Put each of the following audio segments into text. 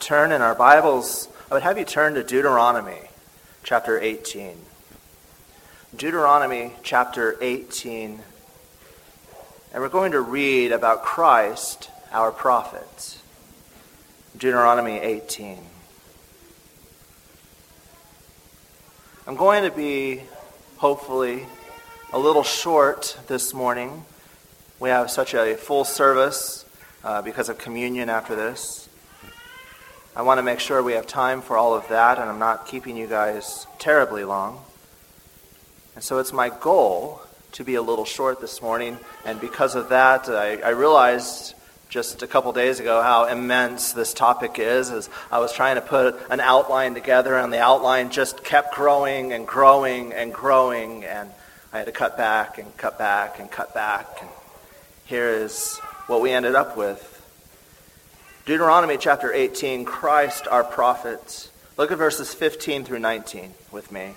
turn in our Bibles, I would have you turn to Deuteronomy chapter 18. Deuteronomy chapter 18. And we're going to read about Christ, our prophet. Deuteronomy 18. I'm going to be, hopefully, a little short this morning. We have such a full service because of communion after this. I want to make sure we have time for all of that, and I'm not keeping you guys terribly long. And so it's my goal to be a little short this morning, and because of that, I realized just a couple days ago how immense this topic is, as I was trying to put an outline together, and the outline just kept growing and growing and growing, and I had to cut back and cut back and cut back, and here is what we ended up with. Deuteronomy chapter 18, Christ our prophet. Look at verses 15 through 19 with me.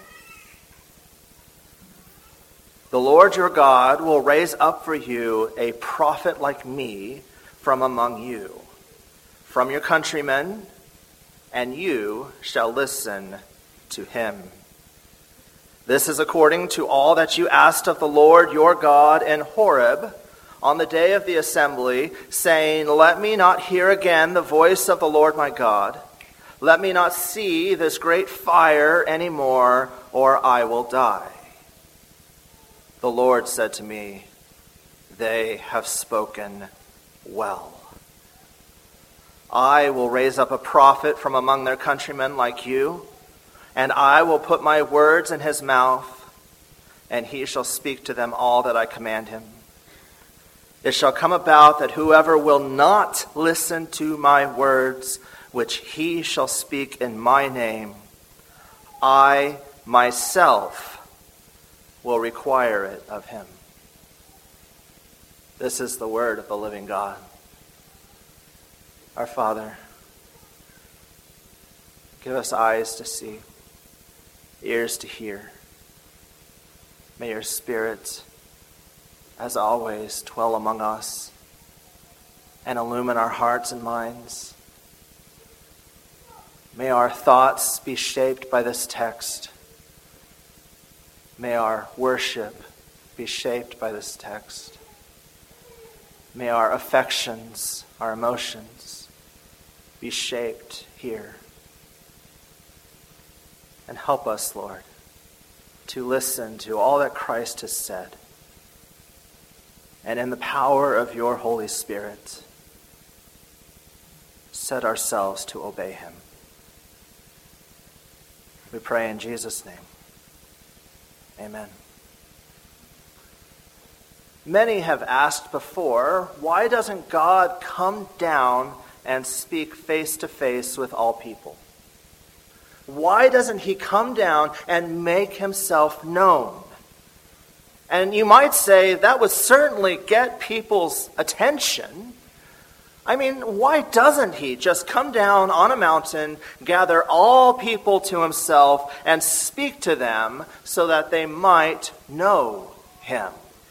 The Lord your God will raise up for you a prophet like me from among you, from your countrymen, and you shall listen to him. This is according to all that you asked of the Lord your God in Horeb on the day of the assembly, saying, let me not hear again the voice of the Lord my God. Let me not see this great fire anymore, or I will die. The Lord said to me, they have spoken well. I will raise up a prophet from among their countrymen like you, and I will put my words in his mouth, and he shall speak to them all that I command him. It shall come about that whoever will not listen to my words, which he shall speak in my name, I myself will require it of him. This is the word of the living God. Our Father, give us eyes to see, ears to hear. May your Spirit, as always, dwell among us and illumine our hearts and minds. May our thoughts be shaped by this text. May our worship be shaped by this text. May our affections, our emotions, be shaped here. And help us, Lord, to listen to all that Christ has said, and in the power of your Holy Spirit, set ourselves to obey him. We pray in Jesus' name. Amen. Many have asked before, why doesn't God come down and speak face to face with all people? Why doesn't he come down and make himself known? And you might say that would certainly get people's attention. I mean, why doesn't he just come down on a mountain, gather all people to himself, and speak to them so that they might know him?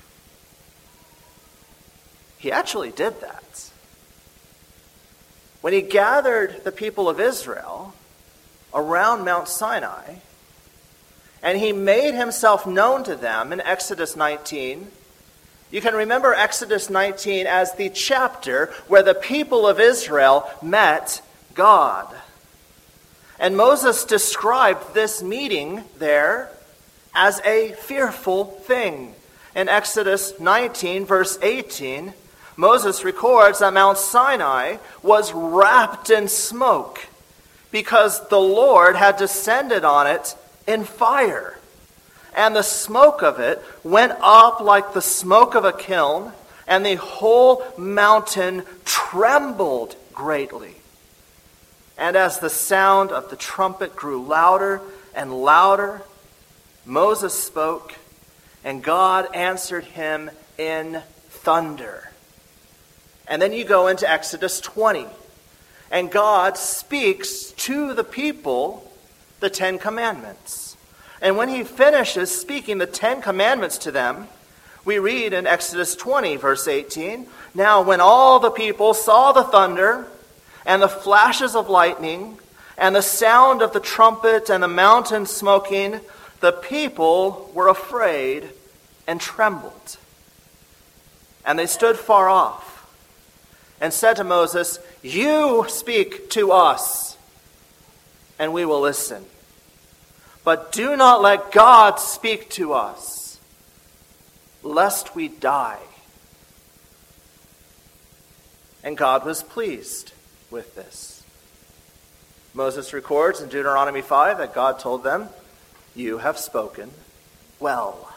He actually did that. When he gathered the people of Israel around Mount Sinai, and he made himself known to them in Exodus 19. You can remember Exodus 19 as the chapter where the people of Israel met God. And Moses described this meeting there as a fearful thing. In Exodus 19, verse 18, Moses records that Mount Sinai was wrapped in smoke because the Lord had descended on it in fire. And the smoke of it went up like the smoke of a kiln, and the whole mountain trembled greatly. And as the sound of the trumpet grew louder and louder, Moses spoke, and God answered him in thunder. And then you go into Exodus 20, and God speaks to the people the 10 Commandments. And when he finishes speaking the 10 Commandments to them, we read in Exodus 20, verse 18, now when all the people saw the thunder and the flashes of lightning, and the sound of the trumpet, and the mountain smoking, the people were afraid and trembled. And they stood far off, and said to Moses, "You speak to us, and we will listen. But do not let God speak to us, lest we die." And God was pleased with this. Moses records in Deuteronomy 5 that God told them, "You have spoken well."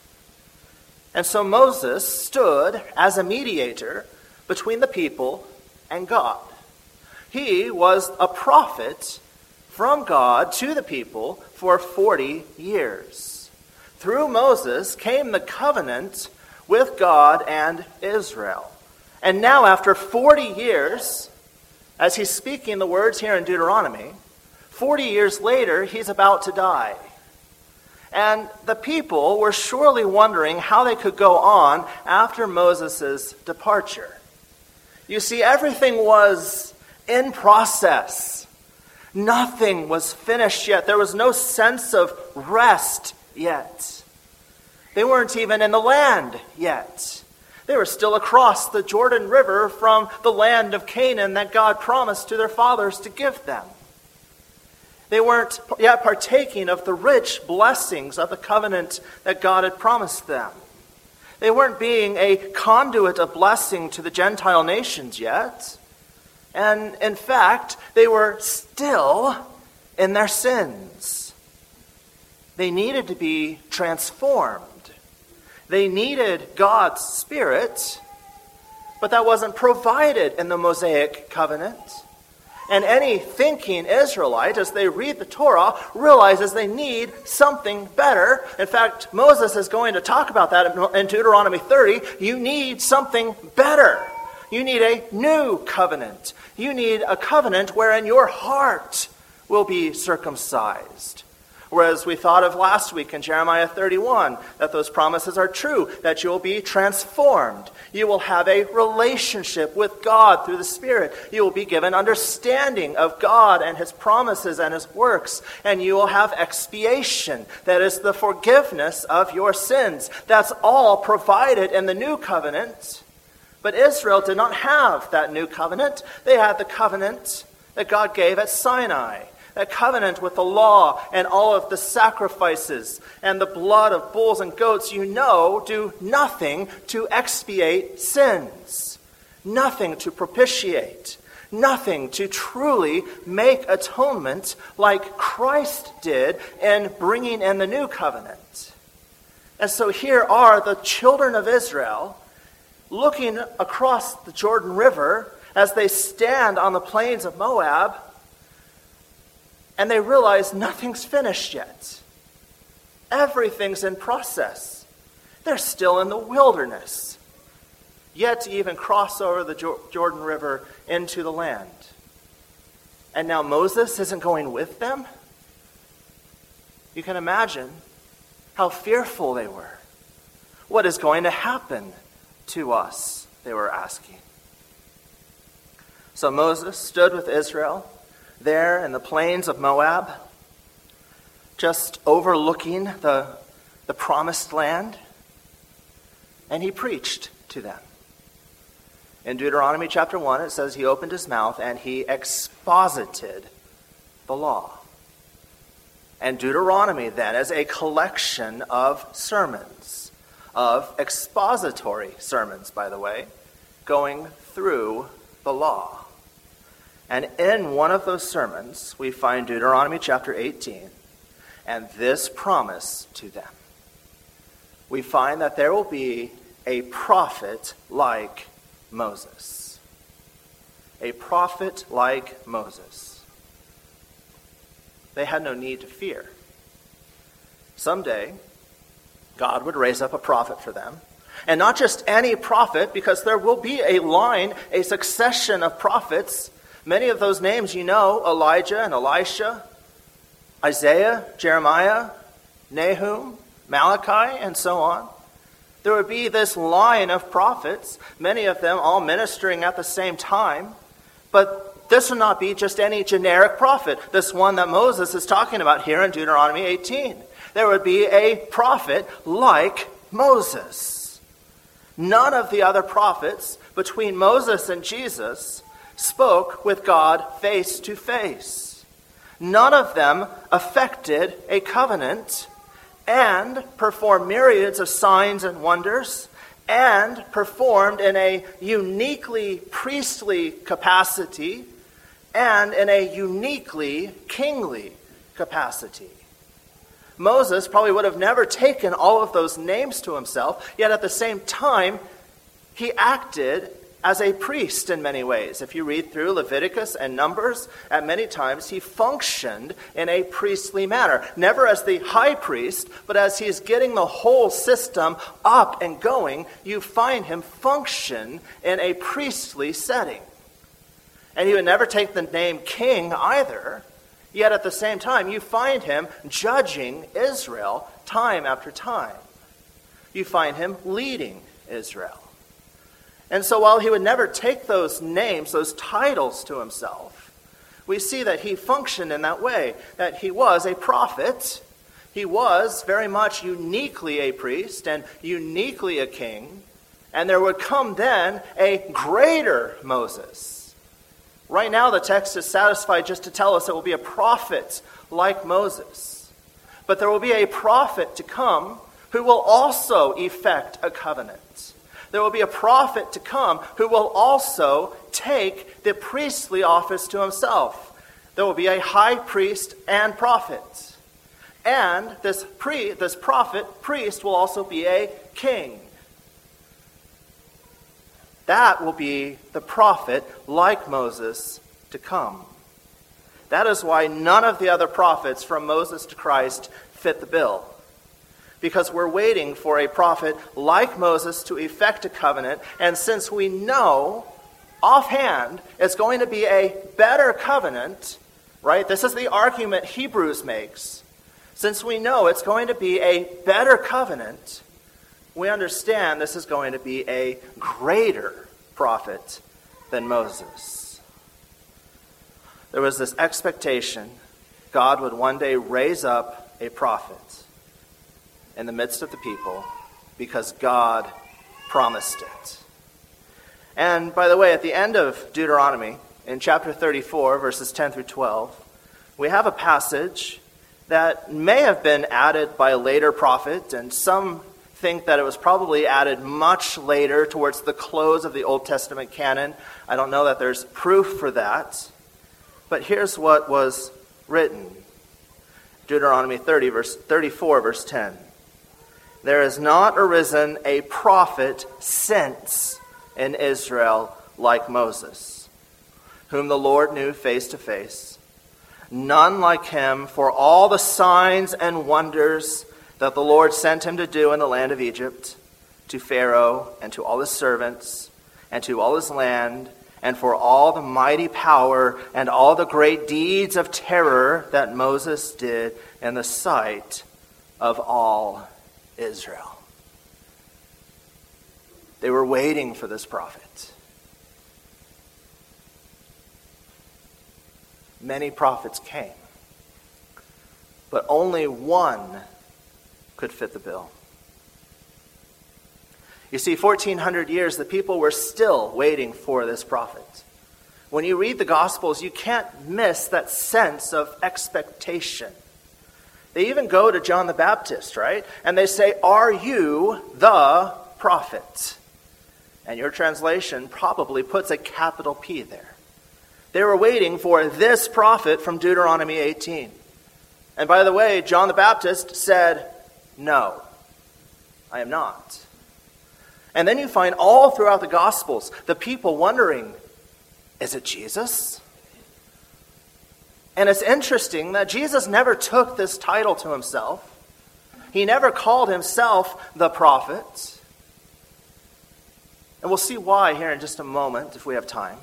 And so Moses stood as a mediator between the people and God. He was a prophet from God to the people for 40 years. Through Moses came the covenant with God and Israel. And now, after 40 years, as he's speaking the words here in Deuteronomy, 40 years later, he's about to die. And the people were surely wondering how they could go on after Moses' departure. You see, everything was in process. Nothing was finished yet. There was no sense of rest yet. They weren't even in the land yet. They were still across the Jordan River from the land of Canaan that God promised to their fathers to give them. They weren't yet partaking of the rich blessings of the covenant that God had promised them. They weren't being a conduit of blessing to the Gentile nations yet. And in fact, they were still in their sins. They needed to be transformed. They needed God's Spirit, but that wasn't provided in the Mosaic covenant. And any thinking Israelite, as they read the Torah, realizes they need something better. In fact, Moses is going to talk about that in Deuteronomy 30. You need something better. You need a new covenant. You need a covenant wherein your heart will be circumcised. Whereas we thought of last week in Jeremiah 31, that those promises are true, that you will be transformed. You will have a relationship with God through the Spirit. You will be given understanding of God and His promises and His works. And you will have expiation, that is the forgiveness of your sins. That's all provided in the new covenant. But Israel did not have that new covenant. They had the covenant that God gave at Sinai. That covenant with the law and all of the sacrifices and the blood of bulls and goats, do nothing to expiate sins. Nothing to propitiate. Nothing to truly make atonement like Christ did in bringing in the new covenant. And so here are the children of Israel looking across the Jordan River as they stand on the plains of Moab, and they realize nothing's finished yet. Everything's in process. They're still in the wilderness, yet to even cross over the Jordan River into the land. And now Moses isn't going with them? You can imagine how fearful they were. What is going to happen to us, they were asking. So Moses stood with Israel there in the plains of Moab, just overlooking the promised land, and he preached to them. In Deuteronomy chapter 1, it says he opened his mouth and he exposited the law. And Deuteronomy then is a collection of sermons, of expository sermons, by the way, going through the law. And in one of those sermons, we find Deuteronomy chapter 18, and this promise to them. We find that there will be a prophet like Moses. A prophet like Moses. They had no need to fear. Someday, God would raise up a prophet for them. And not just any prophet, because there will be a line, a succession of prophets. Many of those names Elijah and Elisha, Isaiah, Jeremiah, Nahum, Malachi, and so on. There would be this line of prophets, many of them all ministering at the same time. But this would not be just any generic prophet, this one that Moses is talking about here in Deuteronomy 18. There would be a prophet like Moses. None of the other prophets between Moses and Jesus spoke with God face to face. None of them effected a covenant and performed myriads of signs and wonders and performed in a uniquely priestly capacity and in a uniquely kingly capacity. Moses probably would have never taken all of those names to himself, yet at the same time, he acted as a priest in many ways. If you read through Leviticus and Numbers, at many times he functioned in a priestly manner. Never as the high priest, but as he's getting the whole system up and going, you find him function in a priestly setting. And he would never take the name king either, yet at the same time you find him judging Israel time after time. You find him leading Israel. And so while he would never take those names, those titles to himself, we see that he functioned in that way, that he was a prophet. He was very much uniquely a priest and uniquely a king. And there would come then a greater Moses. Right now the text is satisfied just to tell us it will be a prophet like Moses. But there will be a prophet to come who will also effect a covenant. There will be a prophet to come who will also take the priestly office to himself. There will be a high priest and prophet. And this priest will also be a king. That will be the prophet like Moses to come. That is why none of the other prophets from Moses to Christ fit the bill. Because we're waiting for a prophet like Moses to effect a covenant. And since we know offhand it's going to be a better covenant, right? This is the argument Hebrews makes. Since we know it's going to be a better covenant, we understand this is going to be a greater prophet than Moses. There was this expectation God would one day raise up a prophet in the midst of the people because God promised it. And by the way, at the end of Deuteronomy, in chapter 34, verses 10 through 12, we have a passage that may have been added by a later prophet, and some think that it was probably added much later towards the close of the Old Testament canon. I don't know that there's proof for that. But here's what was written. Deuteronomy 34, verse 10. There has not arisen a prophet since in Israel like Moses, whom the Lord knew face to face. None like him for all the signs and wonders that the Lord sent him to do in the land of Egypt, to Pharaoh and to all his servants and to all his land, and for all the mighty power and all the great deeds of terror that Moses did in the sight of all Israel. They were waiting for this prophet. Many prophets came, but only one could fit the bill. You see, 1,400 years, the people were still waiting for this prophet. When you read the Gospels, you can't miss that sense of expectation. They even go to John the Baptist, right? And they say, "Are you the prophet?" And your translation probably puts a capital P there. They were waiting for this prophet from Deuteronomy 18. And by the way, John the Baptist said, "No, I am not." And then you find all throughout the Gospels the people wondering, is it Jesus? And it's interesting that Jesus never took this title to himself. He never called himself the prophet. And we'll see why here in just a moment if we have time.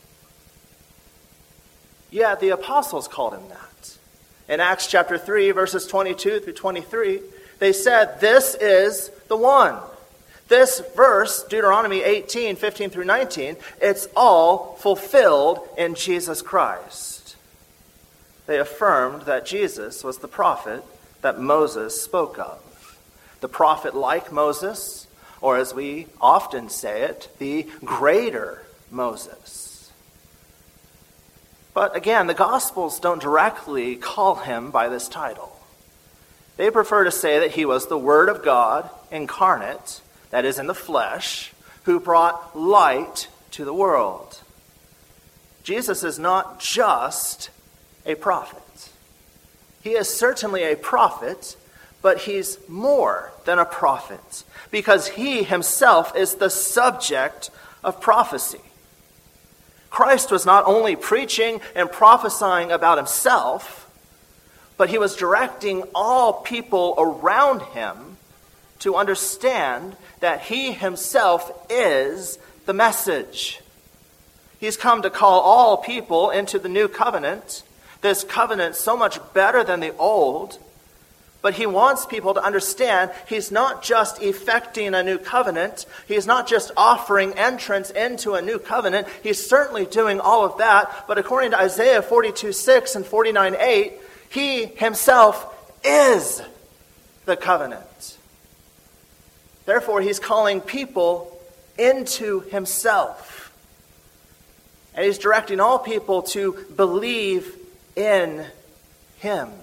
Yet the apostles called him that. In Acts chapter 3, verses 22 through 23, they said, "This is the one. This verse, Deuteronomy 18, 15 through 19, it's all fulfilled in Jesus Christ. They affirmed that Jesus was the prophet that Moses spoke of. The prophet like Moses, or as we often say it, the greater Moses. But again, the Gospels don't directly call him by this title. They prefer to say that he was the Word of God incarnate, that is in the flesh, who brought light to the world. Jesus is not just a prophet. He is certainly a prophet, but he's more than a prophet, because he himself is the subject of prophecy. Christ was not only preaching and prophesying about himself, but he was directing all people around him to understand that he himself is the message. He's come to call all people into the new covenant, this covenant so much better than the old. But he wants people to understand he's not just effecting a new covenant. He's not just offering entrance into a new covenant. He's certainly doing all of that. But according to Isaiah 42:6 and 49:8, he himself is the covenant. Therefore, he's calling people into himself. And he's directing all people to believe in him.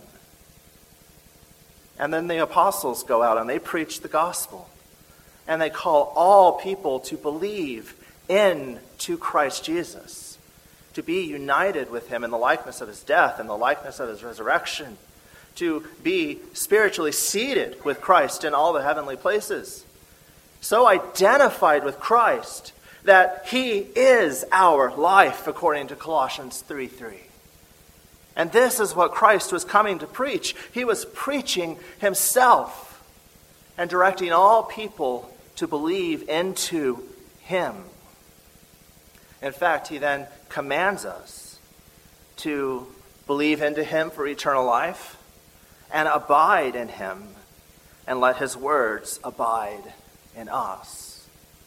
And then the apostles go out and they preach the gospel. And they call all people to believe into Christ Jesus, to be united with him in the likeness of his death and the likeness of his resurrection, to be spiritually seated with Christ in all the heavenly places. So identified with Christ that he is our life, according to Colossians 3:3. And this is what Christ was coming to preach. He was preaching himself and directing all people to believe into him. In fact, he then commands us to believe into him for eternal life and abide in him and let his words abide in us.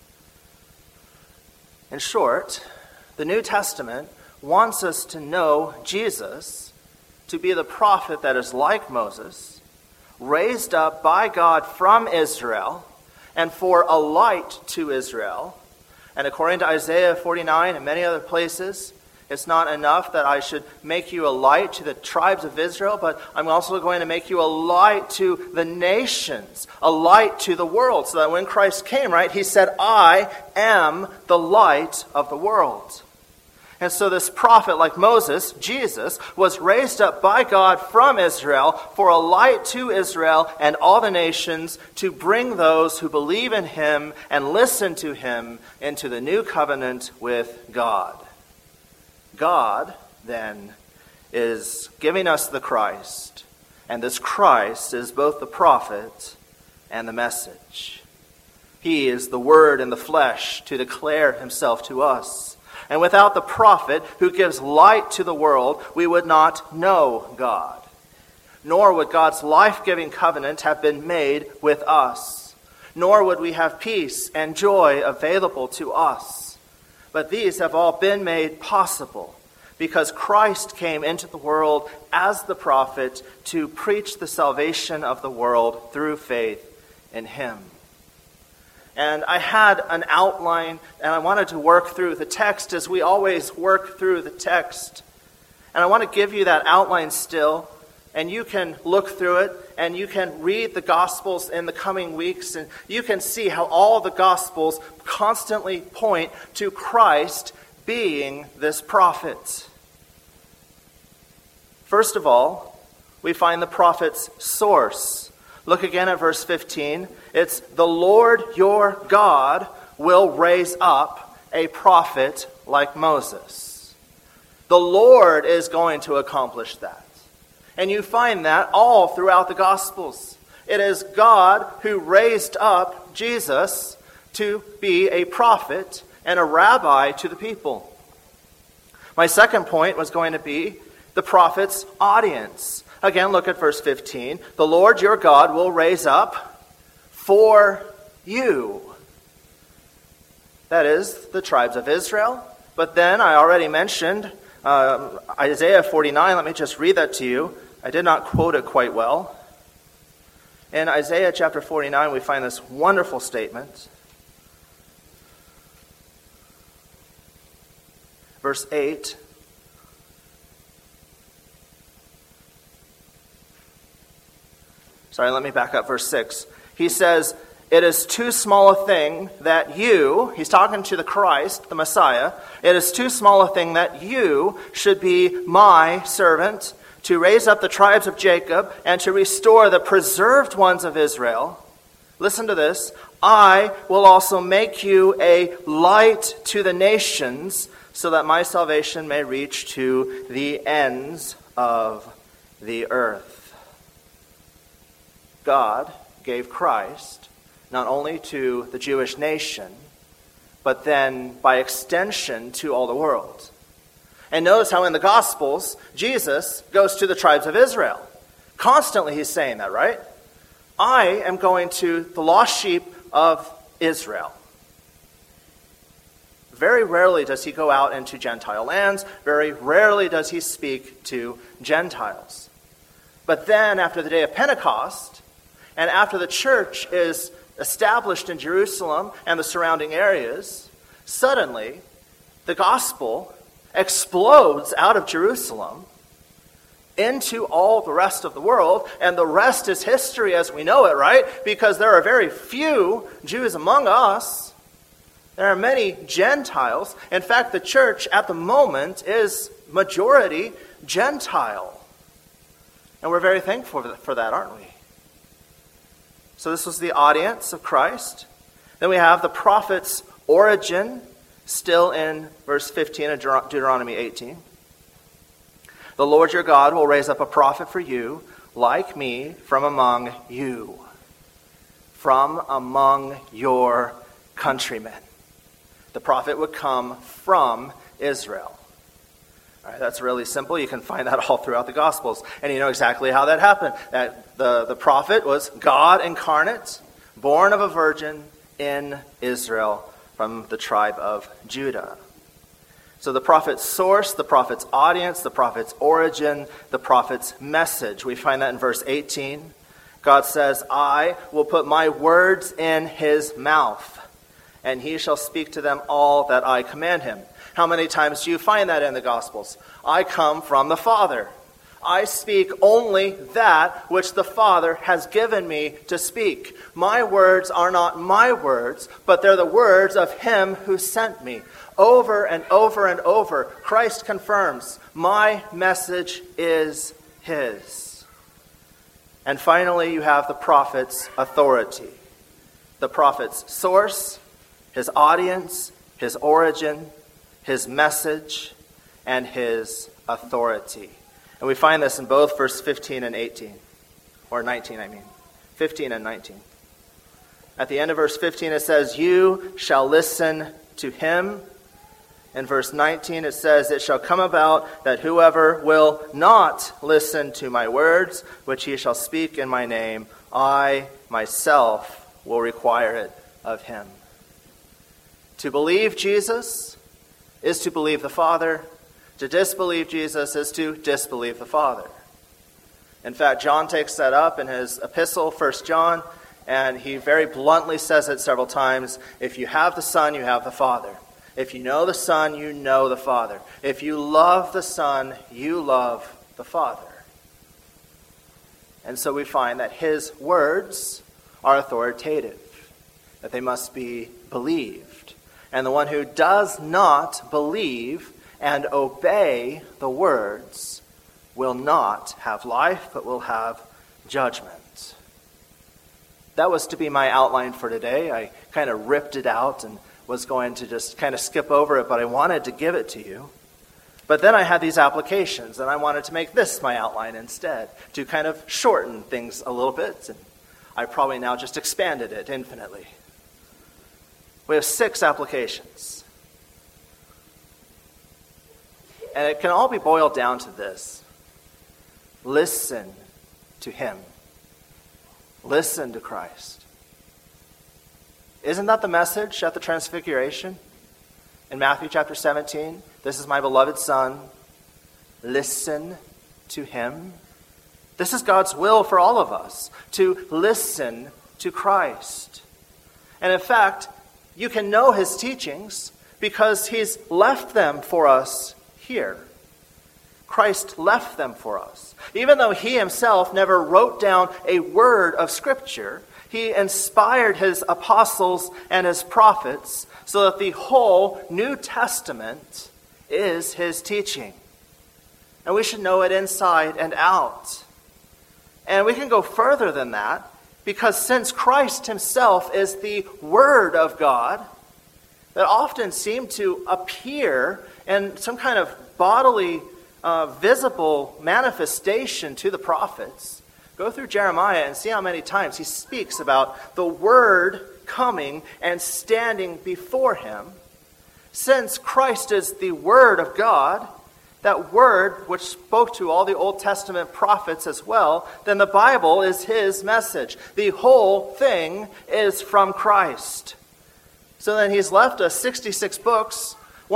In short, the New Testament wants us to know Jesus to be the prophet that is like Moses, raised up by God from Israel, and for a light to Israel. And according to Isaiah 49 and many other places, it's not enough that I should make you a light to the tribes of Israel, but I'm also going to make you a light to the nations, a light to the world. So that when Christ came, right, he said, I am the light of the world. And so this prophet like Moses, Jesus, was raised up by God from Israel for a light to Israel and all the nations, to bring those who believe in him and listen to him into the new covenant with God. God, then, is giving us the Christ, and this Christ is both the prophet and the message. He is the Word in the flesh to declare himself to us. And without the prophet who gives light to the world, we would not know God. Nor would God's life-giving covenant have been made with us. Nor would we have peace and joy available to us. But these have all been made possible because Christ came into the world as the prophet to preach the salvation of the world through faith in him. And I had an outline, and I wanted to work through the text as we always work through the text. And I want to give you that outline still, and you can look through it, and you can read the Gospels in the coming weeks, and you can see how all the Gospels constantly point to Christ being this prophet. First of all, we find the prophet's source. Look again at verse 15. It's, the Lord your God will raise up a prophet like Moses. The Lord is going to accomplish that. And you find that all throughout the Gospels. It is God who raised up Jesus to be a prophet and a rabbi to the people. My second point was going to be the prophet's audience. Again, look at verse 15. The Lord your God will raise up for you that is, the tribes of Israel. But then I already mentioned Isaiah 49. Let me just read that to you. I did not quote it quite well. In Isaiah chapter 49, we find this wonderful statement. Verse 8. Sorry, let me back up. Verse 6. He says, "It is too small a thing that you," he's talking to the Christ, the Messiah, "it is too small a thing that you should be my servant, to raise up the tribes of Jacob and to restore the preserved ones of Israel." Listen to this. "I will also make you a light to the nations, so that my salvation may reach to the ends of the earth." God gave Christ not only to the Jewish nation, but then by extension to all the world. And notice how in the Gospels, Jesus goes to the tribes of Israel. Constantly he's saying that, right? I am going to the lost sheep of Israel. Very rarely does he go out into Gentile lands. Very rarely does he speak to Gentiles. But then after the day of Pentecost, and after the church is established in Jerusalem and the surrounding areas, suddenly the gospel explodes out of Jerusalem into all the rest of the world, and the rest is history as we know it, right? Because there are very few Jews among us. There are many Gentiles. In fact, the church at the moment is majority Gentile. And we're very thankful for that, aren't we? So this was the audience of Christ. Then we have the prophet's origin, still in verse 15 of Deuteronomy 18. "The Lord your God will raise up a prophet for you, like me, from among you, from among your countrymen." The prophet would come from Israel. All right, that's really simple. You can find that all throughout the Gospels. And you know exactly how that happened. That the prophet was God incarnate, born of a virgin in Israel from the tribe of Judah. So the prophet's source, the prophet's audience, the prophet's origin, the prophet's message. We find that in verse 18. God says, "I will put my words in his mouth, and he shall speak to them all that I command him." How many times do you find that in the Gospels? I come from the Father. I speak only that which the Father has given me to speak. My words are not my words, but they're the words of him who sent me. Over and over and over, Christ confirms, my message is his. And finally, you have the prophet's authority. The prophet's source, his audience, his origin, his message, and his authority. And we find this in both verse 15 and 18. Or 19, I mean. 15 and 19. At the end of verse 15 it says, "You shall listen to him." In verse 19 it says, "It shall come about that whoever will not listen to my words, which he shall speak in my name, I myself will require it of him." To believe Jesus is to believe the Father. To disbelieve Jesus is to disbelieve the Father. In fact, John takes that up in his epistle, 1 John, and he very bluntly says it several times. If you have the Son, you have the Father. If you know the Son, you know the Father. If you love the Son, you love the Father. And so we find that his words are authoritative, that they must be believed. And the one who does not believe and obey the words will not have life, but will have judgment. That was to be my outline for today. I kind of ripped it out and was going to just kind of skip over it, but I wanted to give it to you. But then I had these applications, and I wanted to make this my outline instead, to kind of shorten things a little bit. And I probably now just expanded it infinitely. We have 6 applications. And it can all be boiled down to this. Listen to him. Listen to Christ. Isn't that the message at the Transfiguration? In Matthew chapter 17, this is my beloved Son. Listen to him. This is God's will for all of us, to listen to Christ. And in fact, you can know his teachings because he's left them for us here. Christ left them for us. Even though he himself never wrote down a word of Scripture, he inspired his apostles and his prophets so that the whole New Testament is his teaching. And we should know it inside and out. And we can go further than that, because since Christ himself is the Word of God, that often seem to appear in some kind of bodily, visible manifestation to the prophets. Go through Jeremiah and see how many times he speaks about the Word coming and standing before him. Since Christ is the Word of God, that Word which spoke to all the Old Testament prophets as well, then the Bible is his message. The whole thing is from Christ. So then he's left us 66 books,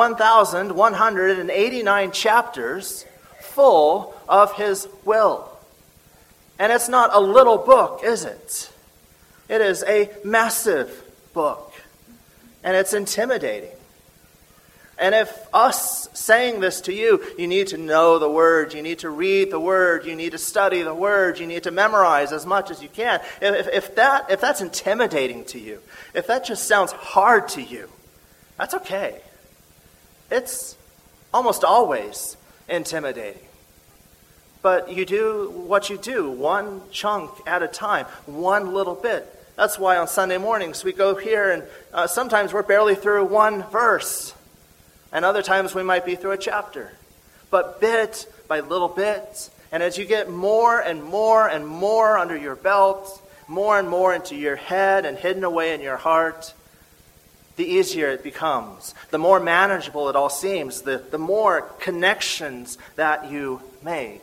1,189 chapters full of his will. And it's not a little book, is it? It is a massive book. And it's intimidating. And if us saying this to you, you need to know the Word, you need to read the Word, you need to study the Word, you need to memorize as much as you can. If that's intimidating to you, if that just sounds hard to you, that's okay. It's almost always intimidating. But you do what you do, one chunk at a time, one little bit. That's why on Sunday mornings we go here and sometimes we're barely through one verse. And other times we might be through a chapter. But bit by little bit, and as you get more and more and more under your belt, more and more into your head and hidden away in your heart, the easier it becomes. The more manageable it all seems, the more connections that you make.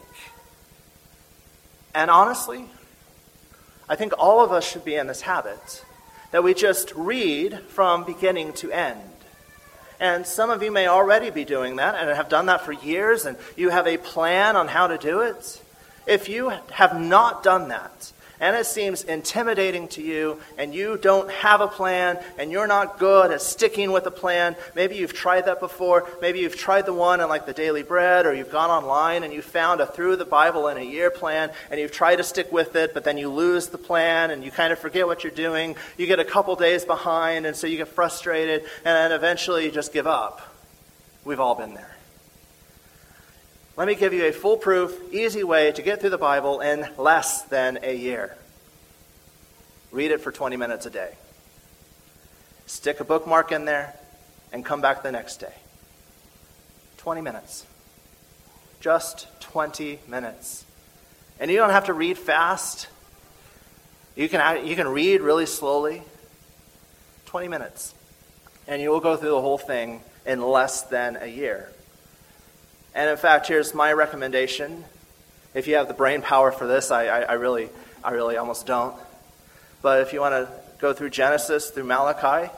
And honestly, I think all of us should be in this habit, that we just read from beginning to end. And some of you may already be doing that and have done that for years, and you have a plan on how to do it. If you have not done that, and it seems intimidating to you, and you don't have a plan, and you're not good at sticking with a plan, maybe you've tried that before, maybe you've tried the one in like the Daily Bread, or you've gone online and you found a Through the Bible in a Year plan, and you've tried to stick with it, but then you lose the plan, and you kind of forget what you're doing, you get a couple days behind, and so you get frustrated, and then eventually you just give up. We've all been there. Let me give you a foolproof, easy way to get through the Bible in less than a year. Read it for 20 minutes a day. Stick a bookmark in there and come back the next day. 20 minutes. Just 20 minutes. And you don't have to read fast. You can read really slowly. 20 minutes. And you will go through the whole thing in less than a year. And in fact, here's my recommendation. If you have the brain power for this, I really almost don't. But if you want to go through Genesis through Malachi,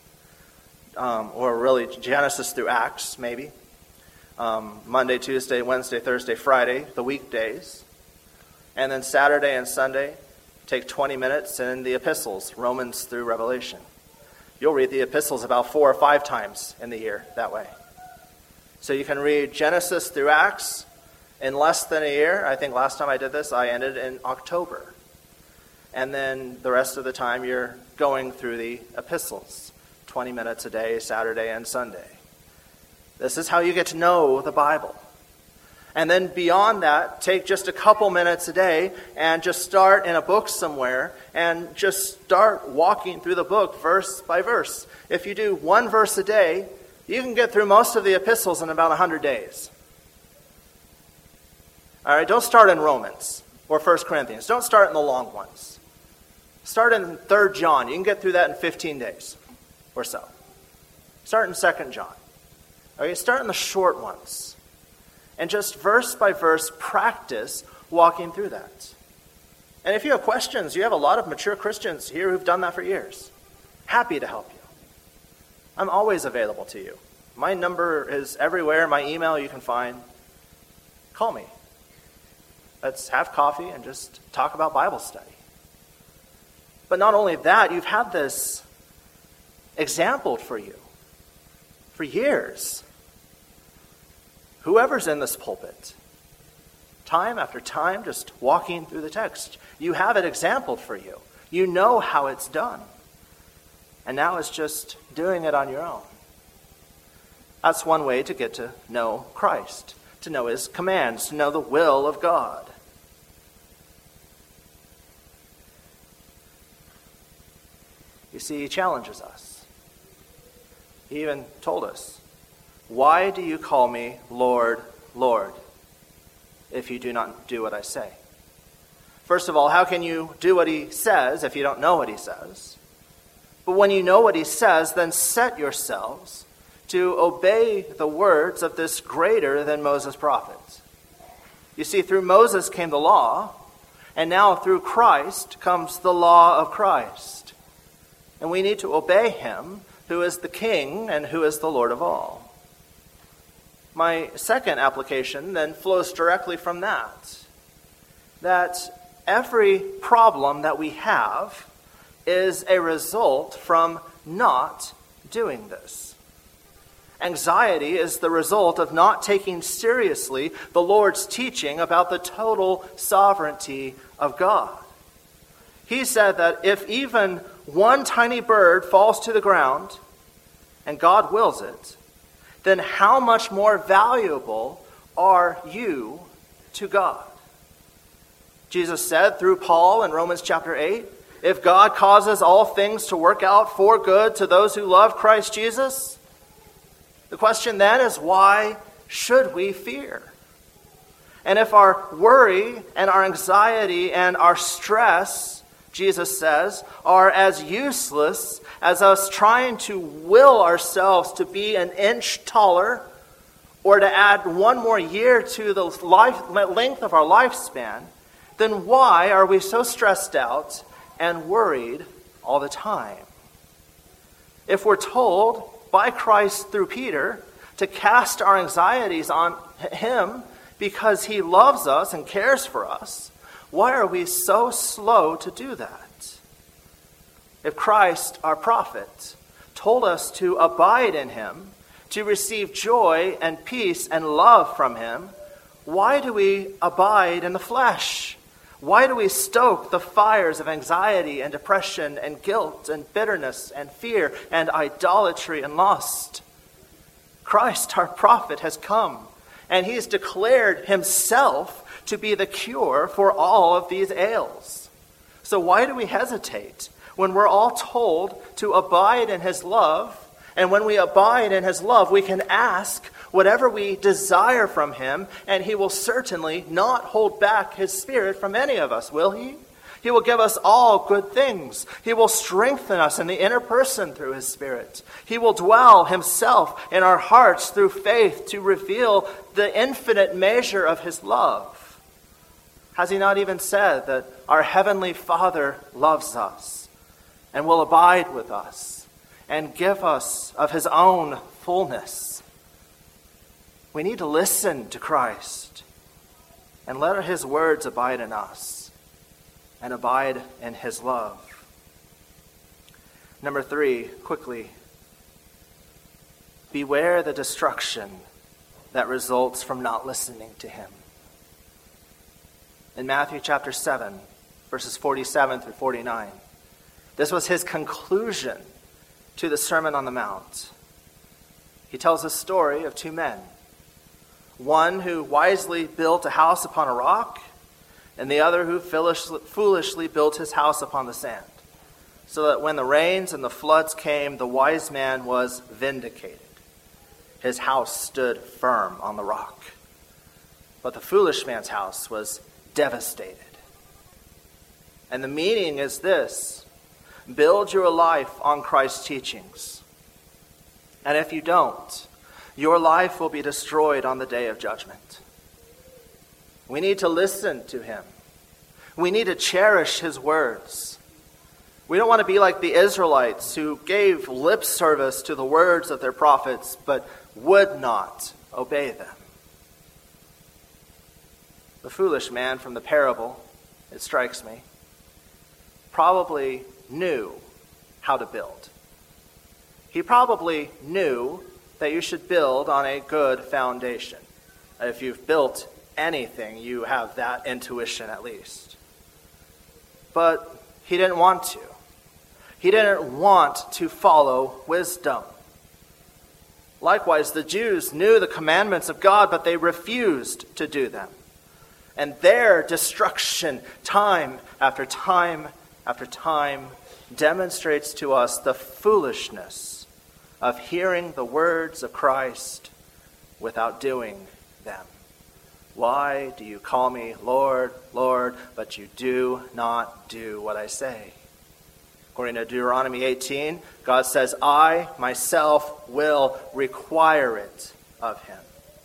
or really Genesis through Acts, maybe, Monday, Tuesday, Wednesday, Thursday, Friday, the weekdays, and then Saturday and Sunday, take 20 minutes in the epistles, Romans through Revelation. You'll read the epistles about 4 or 5 times in the year that way. So you can read Genesis through Acts in less than a year. I think last time I did this, I ended in October. And then the rest of the time you're going through the epistles, 20 minutes a day, Saturday and Sunday. This is how you get to know the Bible. And then beyond that, take just a couple minutes a day and just start in a book somewhere and just start walking through the book verse by verse. If you do one verse a day, you can get through most of the epistles in about 100 days. All right, don't start in Romans or 1 Corinthians. Don't start in the long ones. Start in 3 John. You can get through that in 15 days or so. Start in 2 John. Okay, start in the short ones. And just verse by verse practice walking through that. And if you have questions, you have a lot of mature Christians here who've done that for years. happy to help you. I'm always available to you. My number is everywhere. My email you can find. Call me. Let's have coffee and just talk about Bible study. But not only that, you've had this exampled for you for years. Whoever's in this pulpit, time after time, just walking through the text, you have it exampled for you. You know how it's done. And now it's just doing it on your own. That's one way to get to know Christ, to know his commands, to know the will of God. You see, he challenges us. He even told us, "Why do you call me Lord, Lord, if you do not do what I say?" First of all, how can you do what he says if you don't know what he says? But when you know what he says, then set yourselves to obey the words of this greater than Moses prophet. You see, through Moses came the law, and now through Christ comes the law of Christ. And we need to obey him, who is the King and who is the Lord of all. My second application then flows directly from that every problem that we have is a result from not doing this. Anxiety is the result of not taking seriously the Lord's teaching about the total sovereignty of God. He said that if even one tiny bird falls to the ground, and God wills it, then how much more valuable are you to God? Jesus said through Paul in Romans chapter 8, if God causes all things to work out for good to those who love Christ Jesus, the question then is, why should we fear? And if our worry and our anxiety and our stress, Jesus says, are as useless as us trying to will ourselves to be an inch taller or to add one more year to the length of our lifespan, then why are we so stressed out and worried all the time? If we're told by Christ through Peter to cast our anxieties on him because he loves us and cares for us, why are we so slow to do that? If Christ, our prophet, told us to abide in him, to receive joy and peace and love from him, why do we abide in the flesh? Why do we stoke the fires of anxiety and depression and guilt and bitterness and fear and idolatry and lust? Christ, our prophet, has come, and he's declared himself to be the cure for all of these ails. So why do we hesitate when we're all told to abide in his love? And when we abide in his love, we can ask whatever we desire from him, and he will certainly not hold back his Spirit from any of us, will he? He will give us all good things. He will strengthen us in the inner person through his Spirit. He will dwell himself in our hearts through faith to reveal the infinite measure of his love. Has he not even said that our Heavenly Father loves us and will abide with us and give us of his own fullness? We need to listen to Christ and let his words abide in us and abide in his love. Number 3, quickly, beware the destruction that results from not listening to him. In Matthew chapter 7, verses 47 through 49, this was his conclusion to the Sermon on the Mount. He tells a story of two men. One who wisely built a house upon a rock, and the other who foolishly built his house upon the sand, so that when the rains and the floods came, the wise man was vindicated. His house stood firm on the rock. But the foolish man's house was devastated. And the meaning is this: build your life on Christ's teachings. And if you don't, your life will be destroyed on the day of judgment. We need to listen to him. We need to cherish his words. We don't want to be like the Israelites who gave lip service to the words of their prophets, but would not obey them. The foolish man from the parable, it strikes me, probably knew how to build. He probably knew that you should build on a good foundation. If you've built anything, you have that intuition at least. But he didn't want to. He didn't want to follow wisdom. Likewise, the Jews knew the commandments of God, but they refused to do them. And their destruction, time after time after time, demonstrates to us the foolishness of hearing the words of Christ without doing them. Why do you call me Lord, Lord, but you do not do what I say? According to Deuteronomy 18, God says, I myself will require it of him.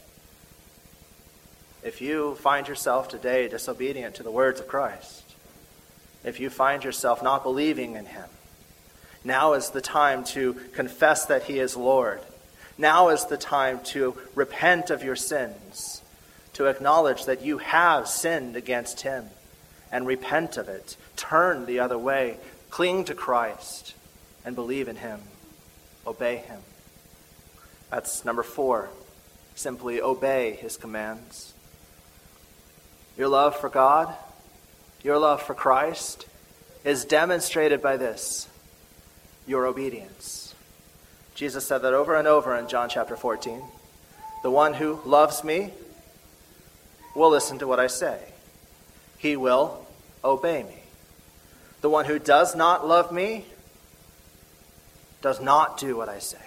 If you find yourself today disobedient to the words of Christ, if you find yourself not believing in him, now is the time to confess that he is Lord. Now is the time to repent of your sins, to acknowledge that you have sinned against him, and repent of it. Turn the other way. Cling to Christ and believe in him. Obey him. That's number 4. Simply obey his commands. Your love for God, your love for Christ, is demonstrated by this: your obedience. Jesus said that over and over in John chapter 14. The one who loves me will listen to what I say. He will obey me. The one who does not love me does not do what I say.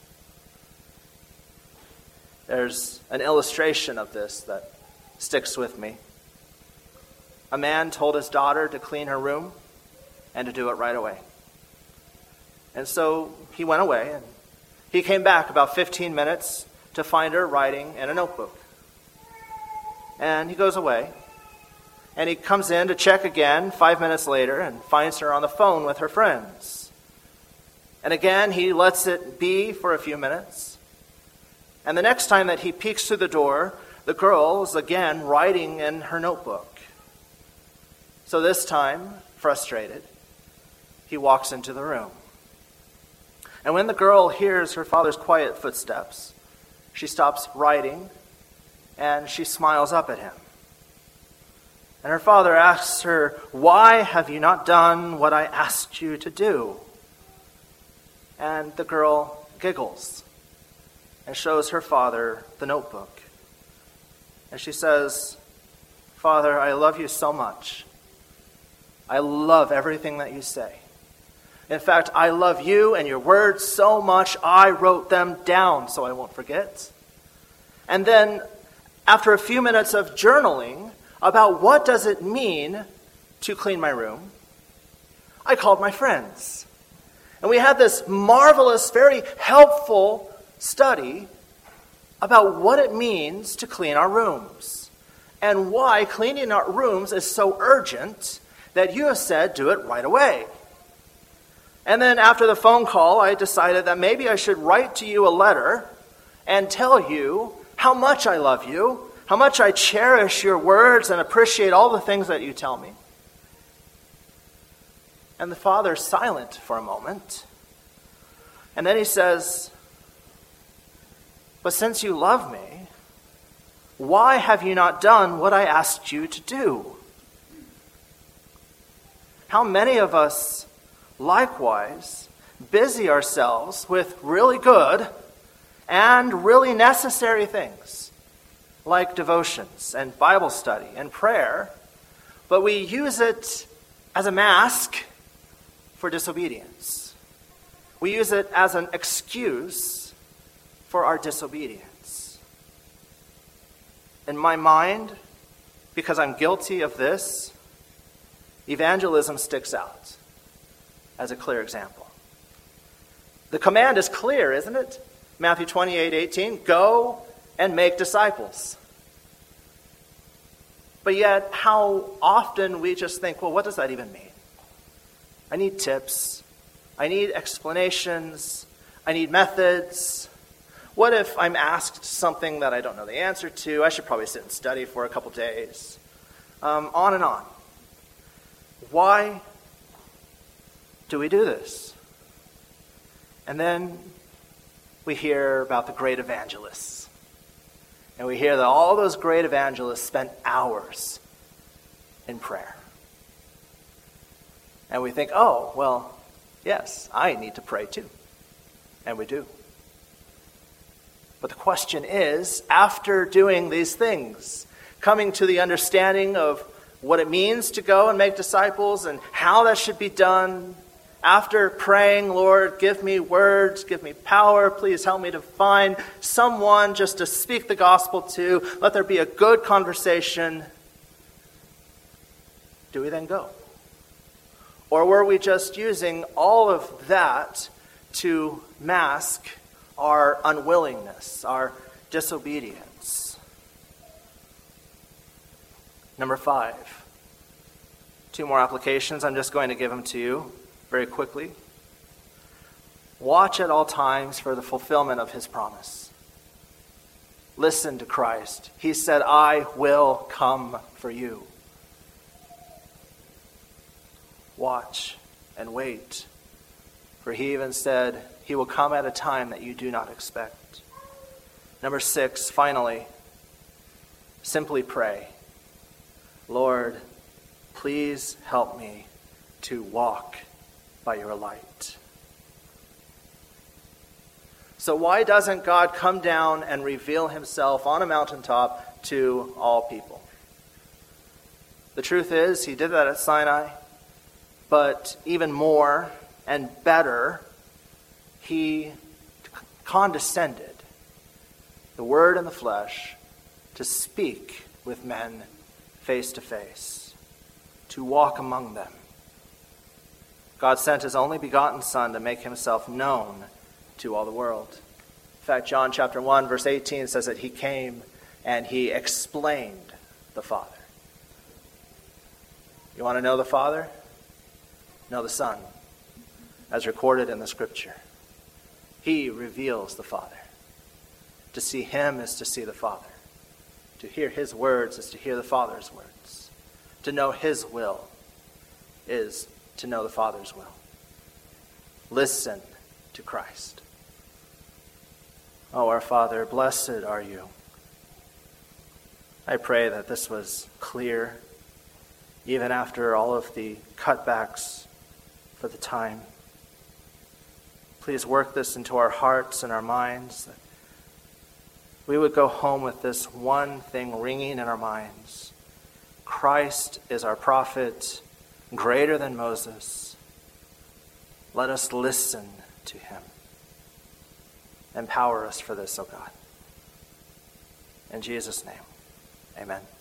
There's an illustration of this that sticks with me. A man told his daughter to clean her room and to do it right away. And so he went away, and he came back about 15 minutes to find her writing in a notebook. And he goes away, and he comes in to check again 5 minutes later and finds her on the phone with her friends. And again, he lets it be for a few minutes. And the next time that he peeks through the door, the girl is again writing in her notebook. So this time, frustrated, he walks into the room. And when the girl hears her father's quiet footsteps, she stops writing and she smiles up at him. And her father asks her, "Why have you not done what I asked you to do?" And the girl giggles and shows her father the notebook. And she says, "Father, I love you so much. I love everything that you say. In fact, I love you and your words so much, I wrote them down so I won't forget." And then, after a few minutes of journaling about what does it mean to clean my room, I called my friends. And we had this marvelous, very helpful study about what it means to clean our rooms and why cleaning our rooms is so urgent that you have said do it right away. And then after the phone call, I decided that maybe I should write to you a letter and tell you how much I love you, how much I cherish your words and appreciate all the things that you tell me. And the father's silent for a moment. And then he says, "But since you love me, why have you not done what I asked you to do?" How many of us, likewise, busy ourselves with really good and really necessary things, like devotions and Bible study and prayer, but we use it as a mask for disobedience. We use it as an excuse for our disobedience. In my mind, because I'm guilty of this, evangelism sticks out as a clear example. The command is clear, isn't it? Matthew 28:18, go and make disciples. But yet, how often we just think, well, what does that even mean? I need tips. I need explanations. I need methods. What if I'm asked something that I don't know the answer to? I should probably sit and study for a couple days. On and on. Why do we do this? And then we hear about the great evangelists. And we hear that all those great evangelists spent hours in prayer. And we think, oh, well, yes, I need to pray too. And we do. But the question is, after doing these things, coming to the understanding of what it means to go and make disciples and how that should be done, after praying, Lord, give me words, give me power, please help me to find someone just to speak the gospel to, let there be a good conversation, do we then go? Or were we just using all of that to mask our unwillingness, our disobedience? Number 5. 2 more applications. I'm just going to give them to you very quickly. Watch at all times for the fulfillment of his promise. Listen to Christ. He said, I will come for you. Watch and wait. For he even said, he will come at a time that you do not expect. Number 6, finally, simply pray. Lord, please help me to walk by your light. So why doesn't God come down and reveal himself on a mountaintop to all people? The truth is, he did that at Sinai, but even more and better, he condescended, the Word in the flesh, to speak with men face to face, to walk among them. God sent his only begotten Son to make himself known to all the world. In fact, John chapter 1, verse 18 says that he came and he explained the Father. You want to know the Father? Know the Son, as recorded in the Scripture. He reveals the Father. To see him is to see the Father. To hear his words is to hear the Father's words. To know his will is to know the Father's will. Listen to Christ. Oh, our Father, blessed are you. I pray that this was clear, even after all of the cutbacks for the time. Please work this into our hearts and our minds, that we would go home with this one thing ringing in our minds. Christ is our prophet, greater than Moses. Let us listen to him. Empower us for this, O God. In Jesus' name, amen.